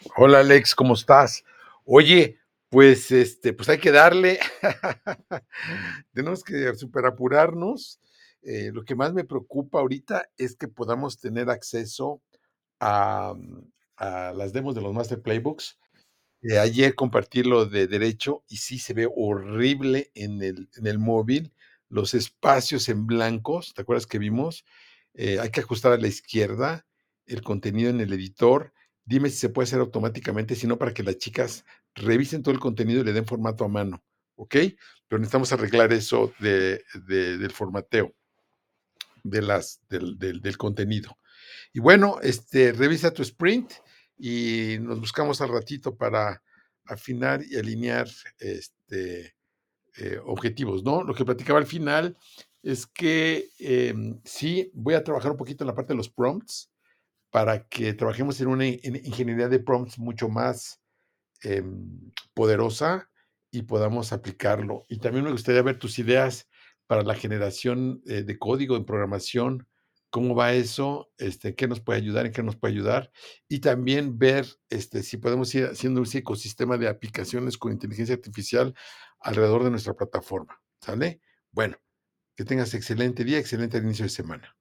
Hola Alex, ¿cómo estás? Oye, pues hay que darle. Tenemos que superapurarnos. Lo que más me preocupa ahorita es que podamos tener acceso a, a las demos de los Master Playbooks. Ayer compartí lo de derecho y sí se ve horrible en el móvil, los espacios en blancos, ¿te acuerdas que vimos? Hay que ajustar a la izquierda el contenido en el editor. Dime si se puede hacer automáticamente, si no, para que las chicas revisen todo el contenido y le den formato a mano, ¿ok? Pero necesitamos arreglar eso del formateo del contenido. Y bueno, revisa tu sprint y nos buscamos al ratito para afinar y alinear objetivos, ¿no? Lo que platicaba al final es que sí, voy a trabajar un poquito en la parte de los prompts para que trabajemos en una ingeniería de prompts mucho más poderosa y podamos aplicarlo. Y también me gustaría ver tus ideas para la generación de código en programación, cómo va eso, qué nos puede ayudar, en qué nos puede ayudar, y también ver si podemos ir haciendo un ecosistema de aplicaciones con inteligencia artificial alrededor de nuestra plataforma. ¿Sale? Bueno, que tengas excelente día, excelente inicio de semana.